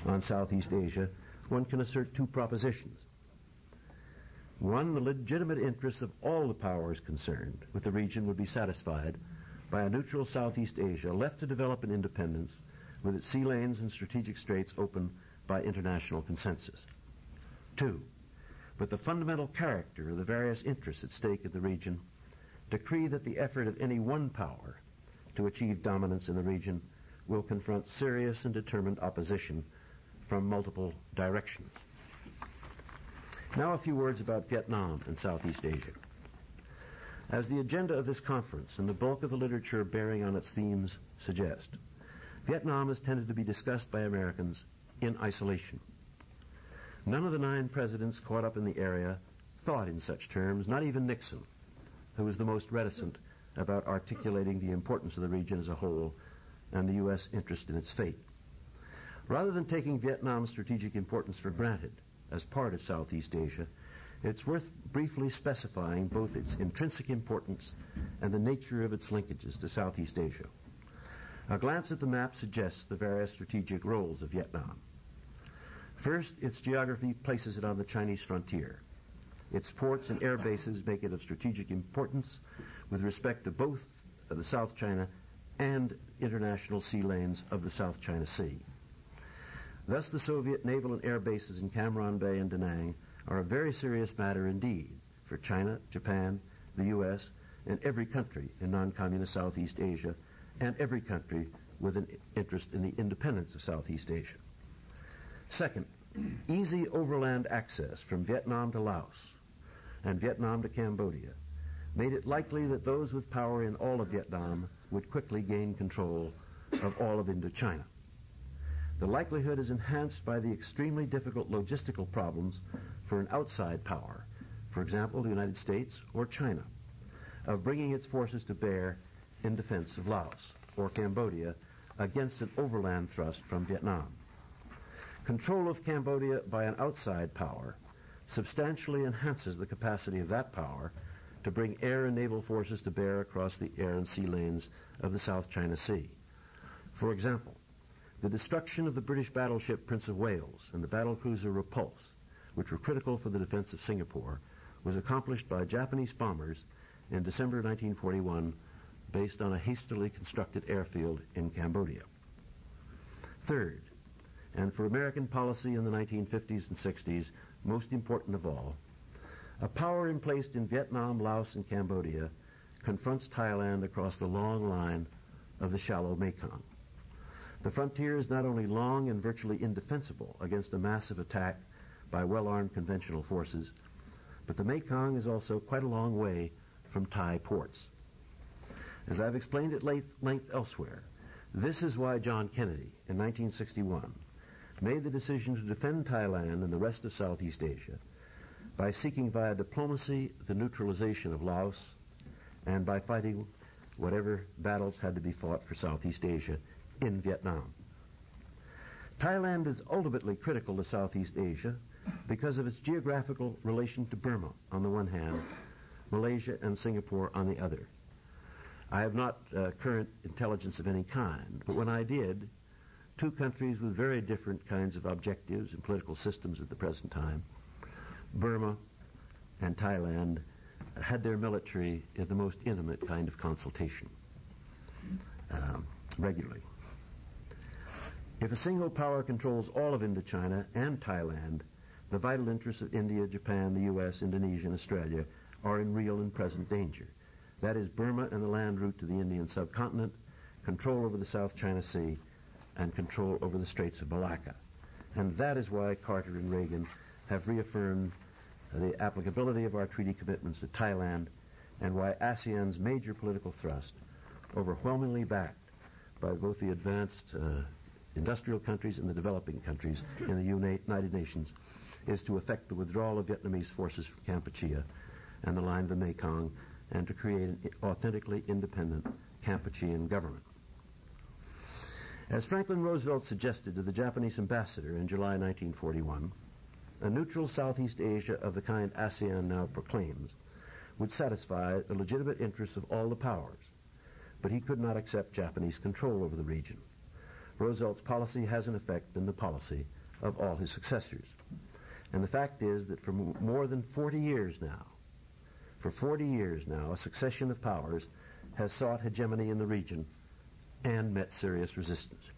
on Southeast Asia, one can assert two propositions. One, the legitimate interests of all the powers concerned with the region would be satisfied by a neutral Southeast Asia left to develop an independence with its sea lanes and strategic straits open by international consensus. Two, but the fundamental character of the various interests at stake in the region decree that the effort of any one power to achieve dominance in the region will confront serious and determined opposition from multiple directions. Now a few words about Vietnam and Southeast Asia. As the agenda of this conference and the bulk of the literature bearing on its themes suggest, Vietnam has tended to be discussed by Americans in isolation. None of the 9 presidents caught up in the area thought in such terms, not even Nixon, who was the most reticent about articulating the importance of the region as a whole and the U.S. interest in its fate. Rather than taking Vietnam's strategic importance for granted as part of Southeast Asia, it's worth briefly specifying both its intrinsic importance and the nature of its linkages to Southeast Asia. A glance at the map suggests the various strategic roles of Vietnam. First, its geography places it on the Chinese frontier. Its ports and air bases make it of strategic importance with respect to both the South China and international sea lanes of the South China Sea. Thus, the Soviet naval and air bases in Cam Ranh Bay and Da Nang are a very serious matter indeed for China, Japan, the U.S., and every country in non-communist Southeast Asia, and every country with an interest in the independence of Southeast Asia. Second, easy overland access from Vietnam to Laos and Vietnam to Cambodia made it likely that those with power in all of Vietnam would quickly gain control of all of Indochina. The likelihood is enhanced by the extremely difficult logistical problems for an outside power, for example, the United States or China, of bringing its forces to bear in defense of Laos or Cambodia against an overland thrust from Vietnam. Control of Cambodia by an outside power substantially enhances the capacity of that power to bring air and naval forces to bear across the air and sea lanes of the South China Sea. For example, the destruction of the British battleship Prince of Wales and the battlecruiser Repulse, which were critical for the defense of Singapore, was accomplished by Japanese bombers in December 1941 based on a hastily constructed airfield in Cambodia. Third, and for American policy in the 1950s and 60s, most important of all, a power emplaced in Vietnam, Laos, and Cambodia confronts Thailand across the long line of the shallow Mekong. The frontier is not only long and virtually indefensible against a massive attack by well-armed conventional forces, but the Mekong is also quite a long way from Thai ports. As I've explained at length elsewhere, this is why John Kennedy, in 1961, made the decision to defend Thailand and the rest of Southeast Asia by seeking via diplomacy the neutralization of Laos and by fighting whatever battles had to be fought for Southeast Asia in Vietnam. Thailand is ultimately critical to Southeast Asia because of its geographical relation to Burma on the one hand, Malaysia and Singapore on the other. I have not current intelligence of any kind, but when I did, two countries with very different kinds of objectives and political systems at the present time, Burma and Thailand, had their military in the most intimate kind of consultation regularly. If a single power controls all of Indochina and Thailand, the vital interests of India, Japan, the U.S., Indonesia, and Australia are in real and present danger. That is Burma and the land route to the Indian subcontinent, control over the South China Sea, and control over the Straits of Malacca. And that is why Carter and Reagan have reaffirmed the applicability of our treaty commitments to Thailand, and why ASEAN's major political thrust, overwhelmingly backed by both the advanced industrial countries and the developing countries in the United Nations, is to effect the withdrawal of Vietnamese forces from Kampuchea and the line of the Mekong, and to create an authentically independent Kampuchean government. As Franklin Roosevelt suggested to the Japanese ambassador in July 1941, a neutral Southeast Asia of the kind ASEAN now proclaims would satisfy the legitimate interests of all the powers, but he could not accept Japanese control over the region. Roosevelt's policy has in effect been the policy of all his successors. And the fact is that for more than 40 years now, a succession of powers has sought hegemony in the region and met serious resistance.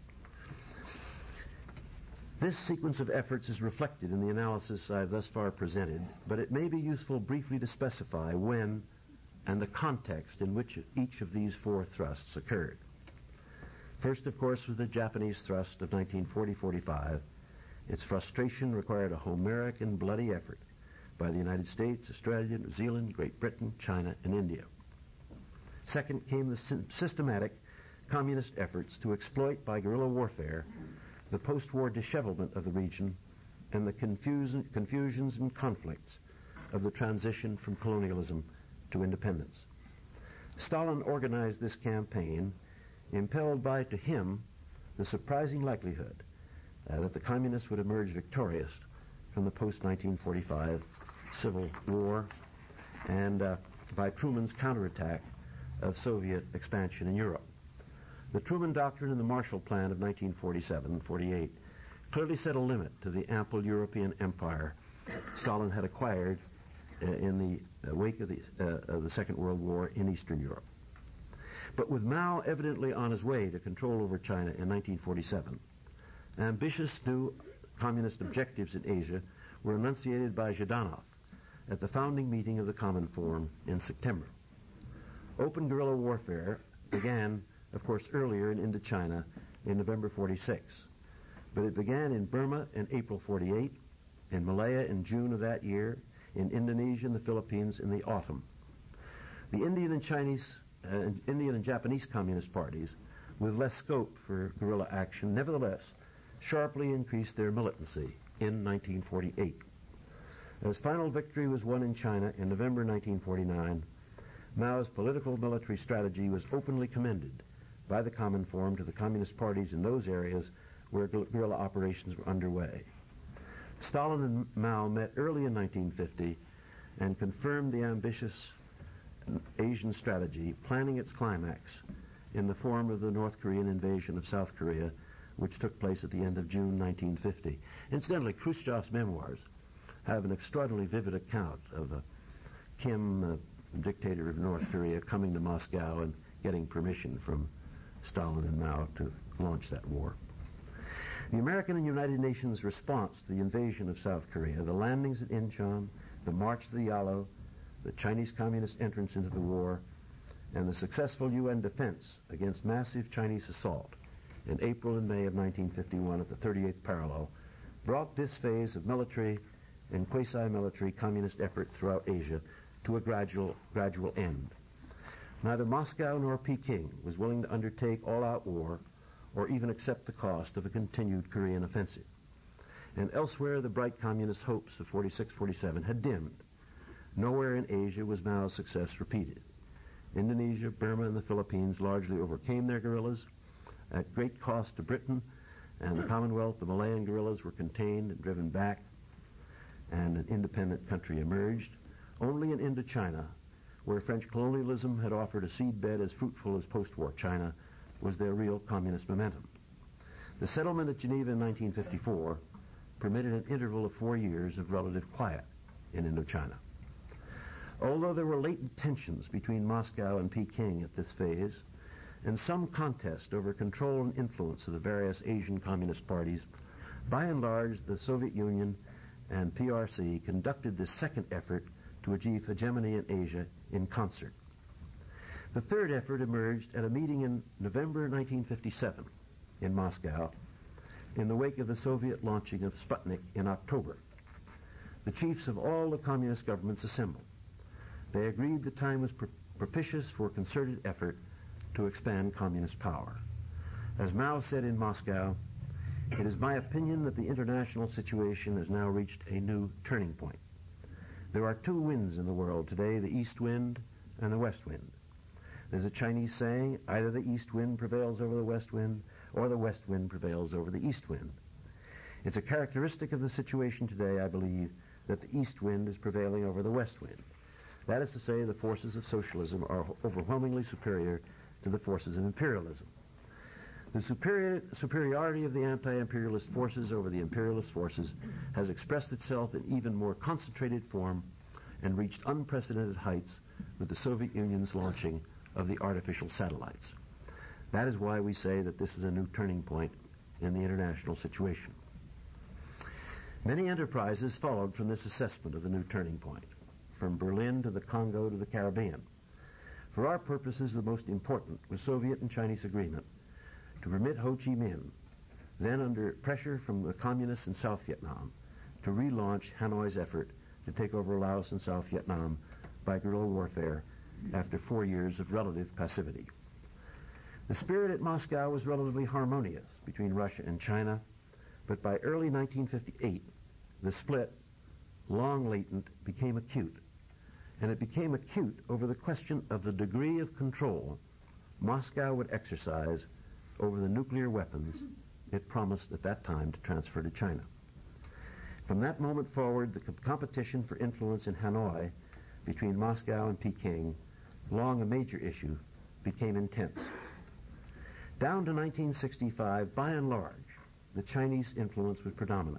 This sequence of efforts is reflected in the analysis I've thus far presented, but it may be useful briefly to specify when and the context in which each of these four thrusts occurred. First, of course, was the Japanese thrust of 1940-45. Its frustration required a Homeric and bloody effort by the United States, Australia, New Zealand, Great Britain, China, and India. Second came the systematic communist efforts to exploit by guerrilla warfare the post-war dishevelment of the region and the confusions and conflicts of the transition from colonialism to independence. Stalin organized this campaign, impelled by, to him, the surprising likelihood that the communists would emerge victorious from the post-1945 Civil War and by Truman's counterattack of Soviet expansion in Europe. The Truman Doctrine and the Marshall Plan of 1947-48 clearly set a limit to the ample European empire Stalin had acquired in the wake of the Second World War in Eastern Europe. But with Mao evidently on his way to control over China in 1947, ambitious new communist objectives in Asia were enunciated by Zhdanov at the founding meeting of the Common Forum in September. Open guerrilla warfare began, of course, earlier in Indochina in November 46. But it began in Burma in April 48, in Malaya in June of that year, in Indonesia and the Philippines in the autumn. The Indian and Japanese communist parties, with less scope for guerrilla action, nevertheless sharply increased their militancy in 1948. As final victory was won in China in November 1949, Mao's political military strategy was openly commended by the Common Forum to the communist parties in those areas where guerrilla operations were underway. Stalin and Mao met early in 1950 and confirmed the ambitious Asian strategy, planning its climax in the form of the North Korean invasion of South Korea, which took place at the end of June 1950. Incidentally, Khrushchev's memoirs have an extraordinarily vivid account of Kim, dictator of North Korea, coming to Moscow and getting permission from Stalin and Mao to launch that war. The American and United Nations response to the invasion of South Korea, the landings at Incheon, the march to the Yalu, the Chinese Communist entrance into the war, and the successful UN defense against massive Chinese assault in April and May of 1951 at the 38th parallel, brought this phase of military and quasi-military communist effort throughout Asia to a gradual end. Neither Moscow nor Peking was willing to undertake all-out war or even accept the cost of a continued Korean offensive. And elsewhere, the bright communist hopes of 46-47 had dimmed. Nowhere in Asia was Mao's success repeated. Indonesia, Burma, and the Philippines largely overcame their guerrillas at great cost to Britain, and the Commonwealth. The Malayan guerrillas were contained and driven back, and an independent country emerged. Only in Indochina, where French colonialism had offered a seedbed as fruitful as post-war China, was their real communist momentum. The settlement at Geneva in 1954 permitted an interval of 4 years of relative quiet in Indochina. Although there were latent tensions between Moscow and Peking at this phase, and some contest over control and influence of the various Asian communist parties, by and large the Soviet Union and PRC conducted this second effort to achieve hegemony in Asia in concert. The third effort emerged at a meeting in November 1957 in Moscow in the wake of the Soviet launching of Sputnik in October. The chiefs of all the communist governments assembled. They agreed the time was propitious for concerted effort to expand communist power. As Mao said in Moscow, "It is my opinion that the international situation has now reached a new turning point. There are two winds in the world today, the east wind and the west wind. There's a Chinese saying, either the east wind prevails over the west wind, or the west wind prevails over the east wind. It's a characteristic of the situation today, I believe, that the east wind is prevailing over the west wind. That is to say, the forces of socialism are overwhelmingly superior to the forces of imperialism. The superiority of the anti-imperialist forces over the imperialist forces has expressed itself in even more concentrated form and reached unprecedented heights with the Soviet Union's launching of the artificial satellites. That is why we say that this is a new turning point in the international situation. Many enterprises followed from this assessment of the new turning point, from Berlin to the Congo to the Caribbean. For our purposes, the most important was Soviet and Chinese agreement to permit Ho Chi Minh, then under pressure from the communists in South Vietnam, to relaunch Hanoi's effort to take over Laos and South Vietnam by guerrilla warfare after 4 years of relative passivity. The spirit at Moscow was relatively harmonious between Russia and China, but by early 1958, the split, long latent, became acute. And it became acute over the question of the degree of control Moscow would exercise over the nuclear weapons it promised at that time to transfer to China. From that moment forward, the competition for influence in Hanoi between Moscow and Peking, long a major issue, became intense. Down to 1965, by and large, the Chinese influence was predominant.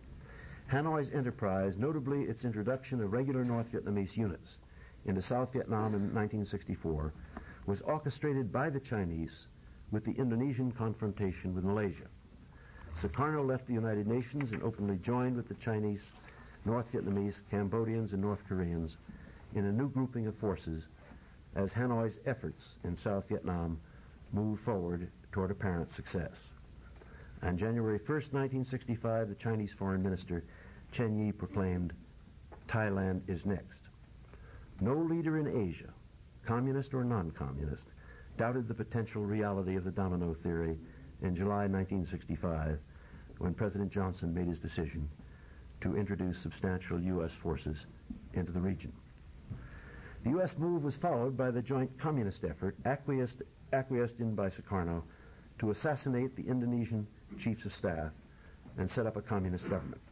Hanoi's enterprise, notably its introduction of regular North Vietnamese units into South Vietnam in 1964, was orchestrated by the Chinese with the Indonesian confrontation with Malaysia. Sukarno left the United Nations and openly joined with the Chinese, North Vietnamese, Cambodians, and North Koreans in a new grouping of forces as Hanoi's efforts in South Vietnam moved forward toward apparent success. On January 1st, 1965, the Chinese Foreign Minister Chen Yi proclaimed, "Thailand is next." No leader in Asia, communist or non-communist, doubted the potential reality of the domino theory in July 1965 when President Johnson made his decision to introduce substantial U.S. forces into the region. The U.S. move was followed by the joint communist effort acquiesced in by Sukarno to assassinate the Indonesian chiefs of staff and set up a communist government.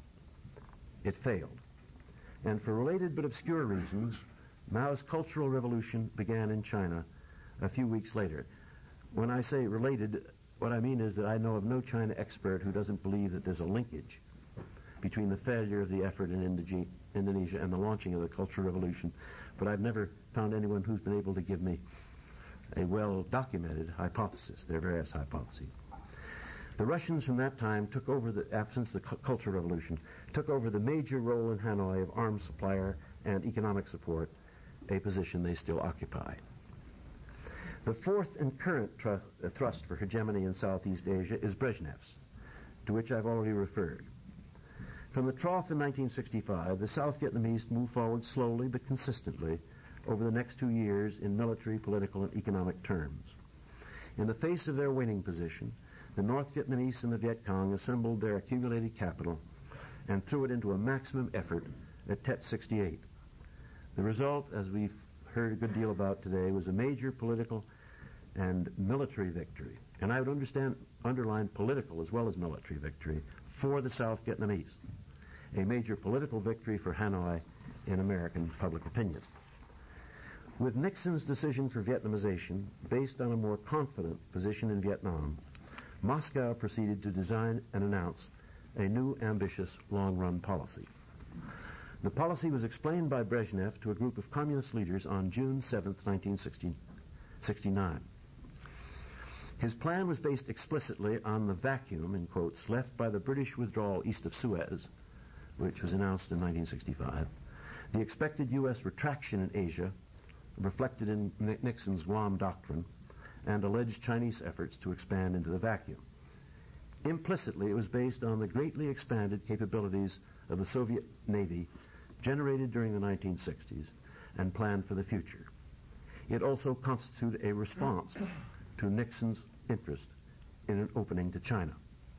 It failed. And for related but obscure reasons, Mao's Cultural Revolution began in China a few weeks later. When I say related, what I mean is that I know of no China expert who doesn't believe that there's a linkage between the failure of the effort in Indonesia and the launching of the Cultural Revolution, but I've never found anyone who's been able to give me a well-documented hypothesis. There are various hypotheses. The Russians from that time took over, since the Cultural Revolution, took over the major role in Hanoi of arms supplier and economic support, a position they still occupy. The fourth and current thrust for hegemony in Southeast Asia is Brezhnev's, to which I've already referred. From the trough in 1965, the South Vietnamese moved forward slowly but consistently over the next 2 years in military, political, and economic terms. In the face of their winning position, the North Vietnamese and the Viet Cong assembled their accumulated capital and threw it into a maximum effort at Tet 68. The result, as we've heard a good deal about today, was a major political and military victory, and I would underline political as well as military victory, for the South Vietnamese. A major political victory for Hanoi in American public opinion. With Nixon's decision for Vietnamization, based on a more confident position in Vietnam, Moscow proceeded to design and announce a new ambitious long-run policy. The policy was explained by Brezhnev to a group of communist leaders on June 7, 1969. His plan was based explicitly on the vacuum, in quotes, left by the British withdrawal east of Suez, which was announced in 1965, the expected U.S. retraction in Asia, reflected in Nixon's Guam Doctrine, and alleged Chinese efforts to expand into the vacuum. Implicitly, it was based on the greatly expanded capabilities of the Soviet Navy generated during the 1960s and planned for the future. It also constituted a response to Nixon's interest in an opening to China.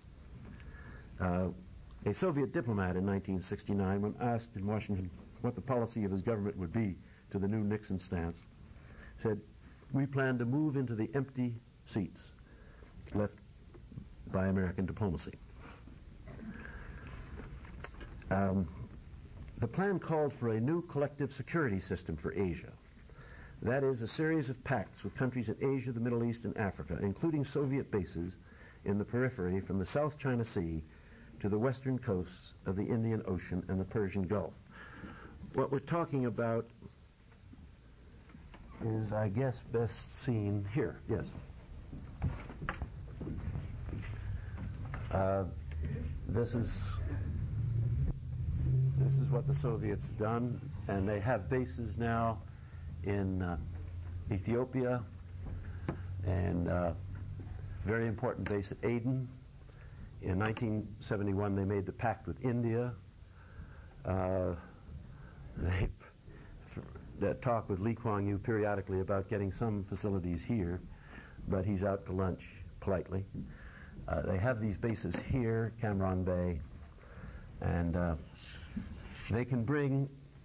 A Soviet diplomat in 1969, when asked in Washington what the policy of his government would be to the new Nixon stance, said, "We plan to move into the empty seats left by American diplomacy." The plan called for a new collective security system for Asia, That is, a series of pacts with countries in Asia, the Middle East, and Africa, including Soviet bases in the periphery from the South China Sea to the western coasts of the Indian Ocean and the Persian Gulf. What we're talking about is, I guess, best seen here. Yes. This is what the Soviets have done, and they have bases now in Ethiopia, and very important base at Aden. In 1971, they made the pact with India. They talk with Lee Kuan Yew periodically about getting some facilities here, but he's out to lunch politely. They have these bases here, Cam Bay, and they can bring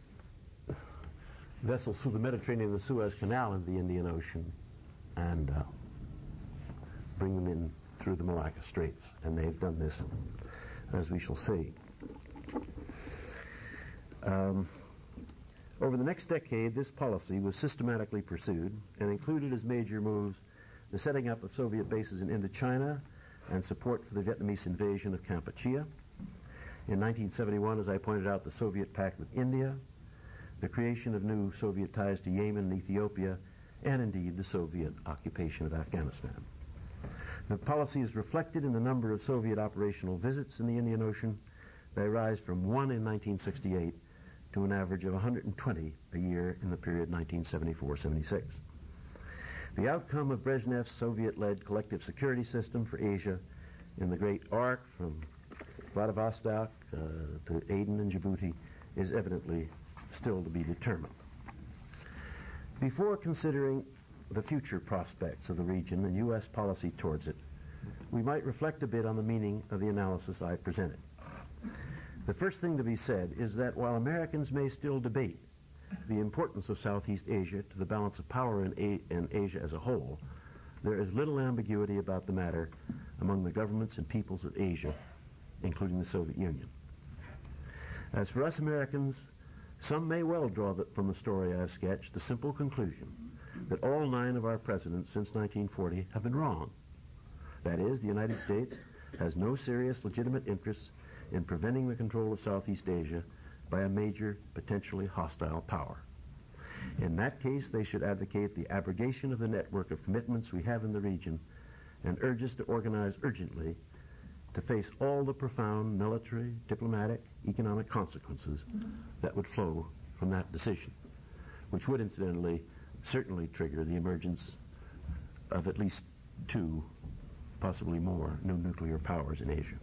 vessels through the Mediterranean and the Suez Canal into the Indian Ocean and bring them in through the Malacca Straits, and they've done this, as we shall see. Over the next decade, this policy was systematically pursued and included as major moves the setting up of Soviet bases in Indochina and support for the Vietnamese invasion of Kampuchea. In 1971, as I pointed out, the Soviet pact with India, the creation of new Soviet ties to Yemen and Ethiopia, and indeed the Soviet occupation of Afghanistan. The policy is reflected in the number of Soviet operational visits in the Indian Ocean. They rise from 1 in 1968 to an average of 120 a year in the period 1974-76. The outcome of Brezhnev's Soviet-led collective security system for Asia in the Great Arc from Vladivostok to Aden and Djibouti is evidently still to be determined. Before considering the future prospects of the region and U.S. policy towards it, we might reflect a bit on the meaning of the analysis I've presented. The first thing to be said is that while Americans may still debate the importance of Southeast Asia to the balance of power in Asia as a whole, there is little ambiguity about the matter among the governments and peoples of Asia, including the Soviet Union. As for us Americans, some may well draw from the story I've sketched the simple conclusion that all 9 of our presidents since 1940 have been wrong. That is, the United States has no serious legitimate interest in preventing the control of Southeast Asia by a major, potentially hostile power. In that case, they should advocate the abrogation of the network of commitments we have in the region and urge us to organize urgently to face all the profound military, diplomatic, economic consequences that would flow from that decision, which would incidentally certainly trigger the emergence of at least 2, possibly more, new nuclear powers in Asia.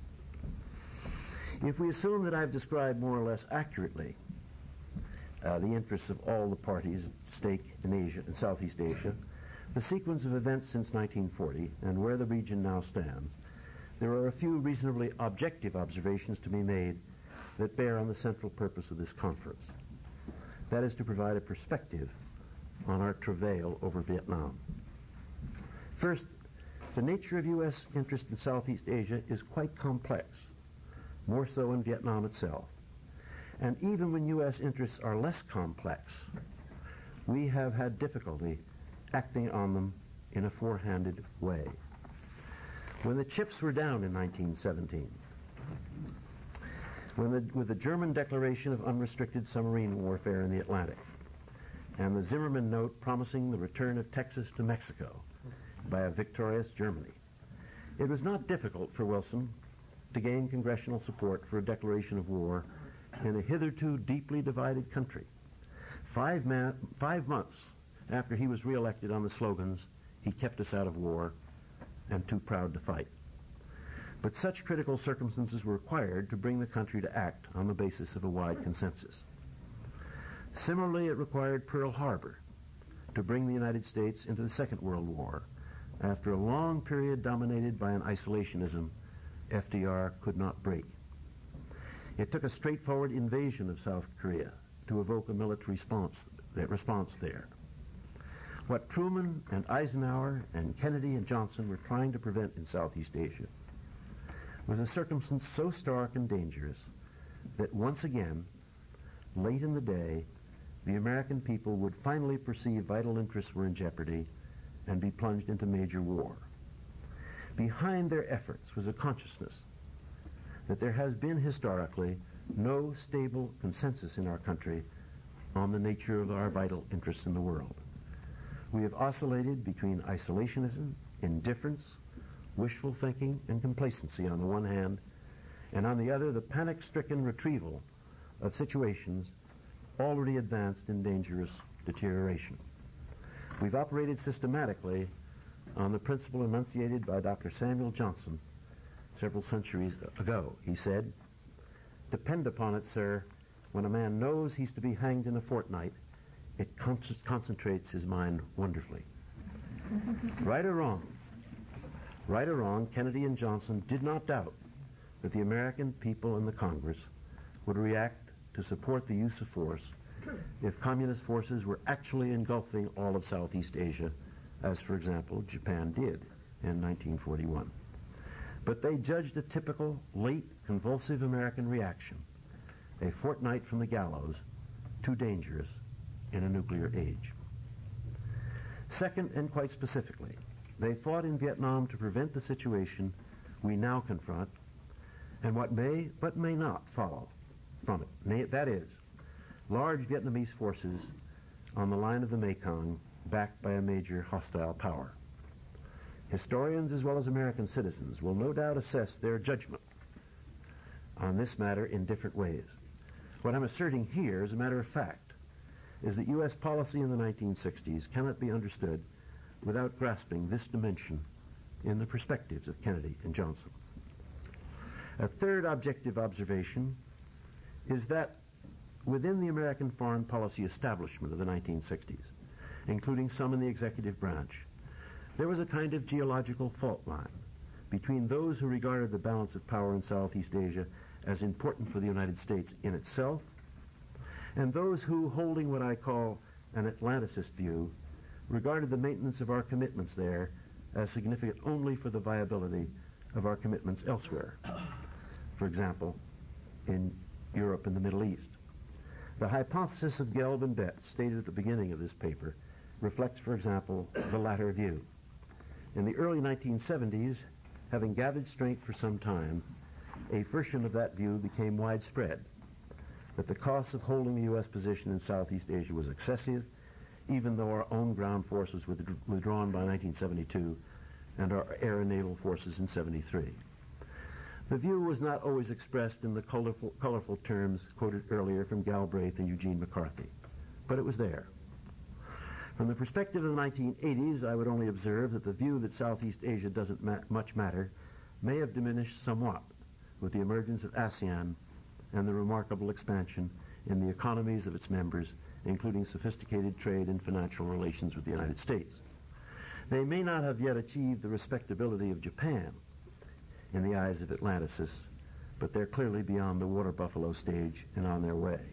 If we assume that I've described more or less accurately the interests of all the parties at stake in Asia and Southeast Asia, the sequence of events since 1940 and where the region now stands, there are a few reasonably objective observations to be made that bear on the central purpose of this conference. That is to provide a perspective on our travail over Vietnam. First, the nature of U.S. interest in Southeast Asia is quite complex, more so in Vietnam itself. And even when U.S. interests are less complex, we have had difficulty acting on them in a four-handed way. When the chips were down in 1917, with the German declaration of unrestricted submarine warfare in the Atlantic, and the Zimmerman note promising the return of Texas to Mexico by a victorious Germany, it was not difficult for Wilson to gain congressional support for a declaration of war in a hitherto deeply divided country. 5 months after he was reelected on the slogans, "He kept us out of war," and "Too proud to fight." But such critical circumstances were required to bring the country to act on the basis of a wide consensus. Similarly, it required Pearl Harbor to bring the United States into the Second World War after a long period dominated by an isolationism FDR could not break. It took a straightforward invasion of South Korea to evoke a military response there. What Truman and Eisenhower and Kennedy and Johnson were trying to prevent in Southeast Asia was a circumstance so stark and dangerous that once again, late in the day, the American people would finally perceive vital interests were in jeopardy and be plunged into major war. Behind their efforts was a consciousness that there has been historically no stable consensus in our country on the nature of our vital interests in the world. We have oscillated between isolationism, indifference, wishful thinking, and complacency on the one hand, and on the other, the panic-stricken retrieval of situations already advanced in dangerous deterioration. We've operated systematically on the principle enunciated by Dr. Samuel Johnson several centuries ago. He said, "Depend upon it, sir, when a man knows he's to be hanged in a fortnight, it concentrates his mind wonderfully." Right or wrong, Kennedy and Johnson did not doubt that the American people and the Congress would react to support the use of force if communist forces were actually engulfing all of Southeast Asia, as, for example, Japan did in 1941. But they judged a typical, late, convulsive American reaction, a fortnight from the gallows, too dangerous in a nuclear age. Second, and quite specifically, they fought in Vietnam to prevent the situation we now confront and what may, but may not, follow from it. That is, large Vietnamese forces on the line of the Mekong backed by a major hostile power. Historians as well as American citizens will no doubt assess their judgment on this matter in different ways. What I'm asserting here, as a matter of fact, is that U.S. policy in the 1960s cannot be understood without grasping this dimension in the perspectives of Kennedy and Johnson. A third objective observation is that within the American foreign policy establishment of the 1960s, including some in the executive branch, there was a kind of geological fault line between those who regarded the balance of power in Southeast Asia as important for the United States in itself, and those who, holding what I call an Atlanticist view, regarded the maintenance of our commitments there as significant only for the viability of our commitments elsewhere, for example, in Europe and the Middle East. The hypothesis of Gelb and Betts, stated at the beginning of this paper, reflects, for example, the latter view. In the early 1970s, having gathered strength for some time, a version of that view became widespread, that the cost of holding the U.S. position in Southeast Asia was excessive, even though our own ground forces were withdrawn by 1972 and our air and naval forces in 73. The view was not always expressed in the colorful terms quoted earlier from Galbraith and Eugene McCarthy, but it was there. From the perspective of the 1980s, I would only observe that the view that Southeast Asia doesn't much matter may have diminished somewhat with the emergence of ASEAN and the remarkable expansion in the economies of its members, including sophisticated trade and financial relations with the United States. They may not have yet achieved the respectability of Japan in the eyes of Atlanticists, but they're clearly beyond the water buffalo stage and on their way.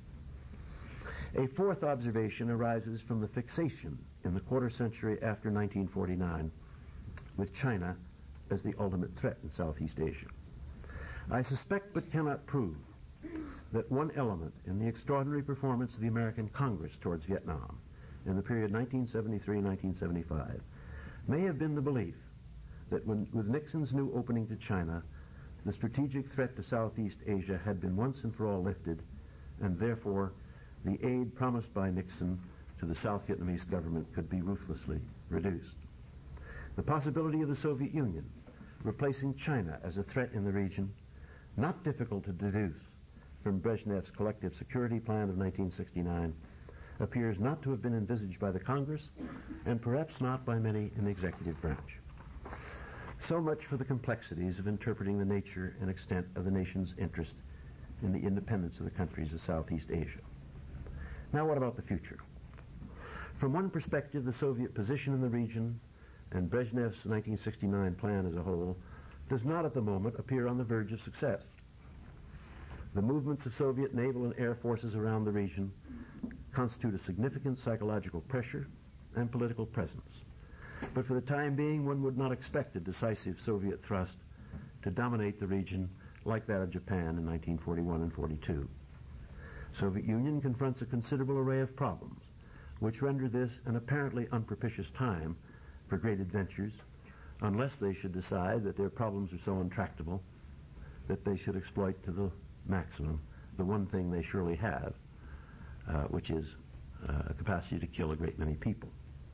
A fourth observation arises from the fixation in the quarter century after 1949 with China as the ultimate threat in Southeast Asia. I suspect but cannot prove that one element in the extraordinary performance of the American Congress towards Vietnam in the period 1973-1975 may have been the belief that with Nixon's new opening to China, the strategic threat to Southeast Asia had been once and for all lifted, and therefore the aid promised by Nixon to the South Vietnamese government could be ruthlessly reduced. The possibility of the Soviet Union replacing China as a threat in the region, not difficult to deduce from Brezhnev's collective security plan of 1969, appears not to have been envisaged by the Congress and perhaps not by many in the executive branch. So much for the complexities of interpreting the nature and extent of the nation's interest in the independence of the countries of Southeast Asia. Now, what about the future? From one perspective, the Soviet position in the region and Brezhnev's 1969 plan as a whole does not at the moment appear on the verge of success. The movements of Soviet naval and air forces around the region constitute a significant psychological pressure and political presence. But for the time being, one would not expect a decisive Soviet thrust to dominate the region like that of Japan in 1941 and 42. Soviet Union confronts a considerable array of problems, which render this an apparently unpropitious time for great adventures, unless they should decide that their problems are so intractable that they should exploit to the maximum the one thing they surely have, which is a capacity to kill a great many people.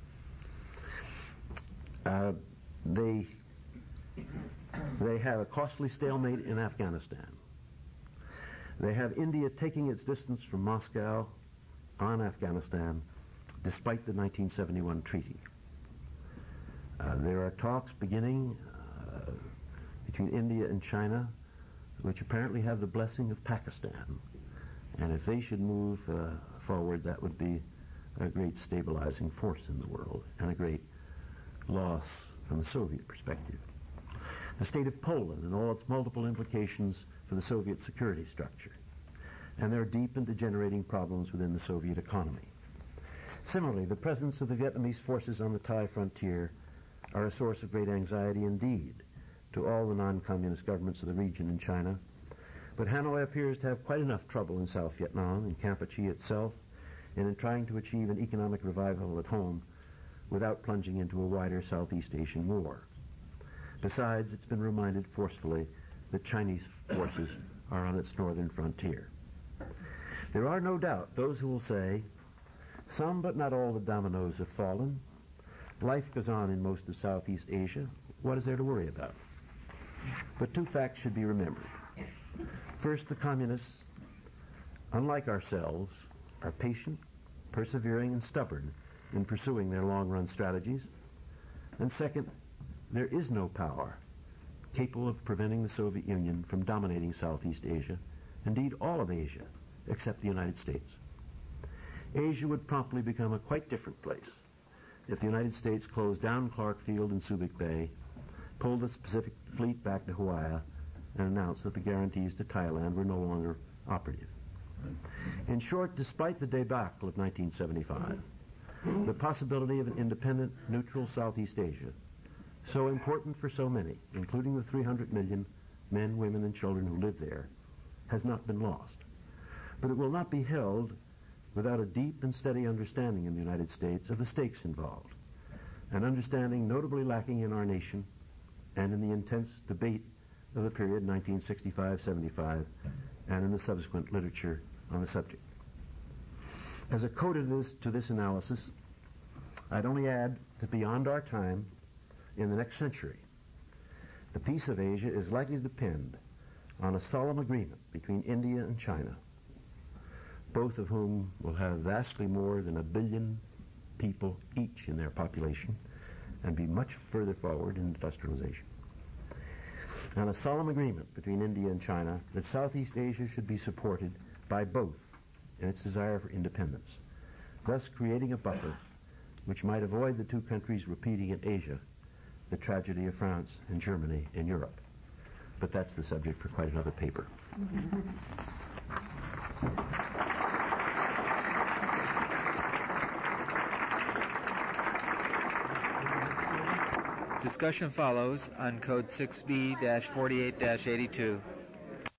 They have a costly stalemate in Afghanistan. They have India taking its distance from Moscow on Afghanistan despite the 1971 treaty. There are talks beginning between India and China, which apparently have the blessing of Pakistan. And if they should move forward, that would be a great stabilizing force in the world and a great loss from the Soviet perspective. The state of Poland and all its multiple implications for the Soviet security structure, and their deep and degenerating problems within the Soviet economy. Similarly, the presence of the Vietnamese forces on the Thai frontier are a source of great anxiety indeed to all the non-communist governments of the region in China. But Hanoi appears to have quite enough trouble in South Vietnam, in Kampuchea itself, and in trying to achieve an economic revival at home without plunging into a wider Southeast Asian war. Besides, it's been reminded forcefully that Chinese forces are on its northern frontier. There are no doubt those who will say, some but not all the dominoes have fallen. Life goes on in most of Southeast Asia. What is there to worry about? But two facts should be remembered. First, the communists, unlike ourselves, are patient, persevering, and stubborn in pursuing their long-run strategies. And second, there is no power capable of preventing the Soviet Union from dominating Southeast Asia, indeed all of Asia, except the United States. Asia would promptly become a quite different place if the United States closed down Clark Field and Subic Bay, pulled the Pacific Fleet back to Hawaii, and announced that the guarantees to Thailand were no longer operative. In short, despite the debacle of 1975, the possibility of an independent, neutral Southeast Asia, so important for so many, including the 300 million men, women, and children who live there, has not been lost. But it will not be held without a deep and steady understanding in the United States of the stakes involved, an understanding notably lacking in our nation and in the intense debate of the period 1965-75 and in the subsequent literature on the subject. As a coda to this analysis, I'd only add that beyond our time, in the next century, the peace of Asia is likely to depend on a solemn agreement between India and China, both of whom will have vastly more than 1 billion people each in their population and be much further forward in industrialization. And a solemn agreement between India and China that Southeast Asia should be supported by both in its desire for independence, thus creating a buffer which might avoid the two countries repeating in Asia the tragedy of France and Germany in Europe. But that's the subject for quite another paper. Discussion follows on Code 6B-48-82.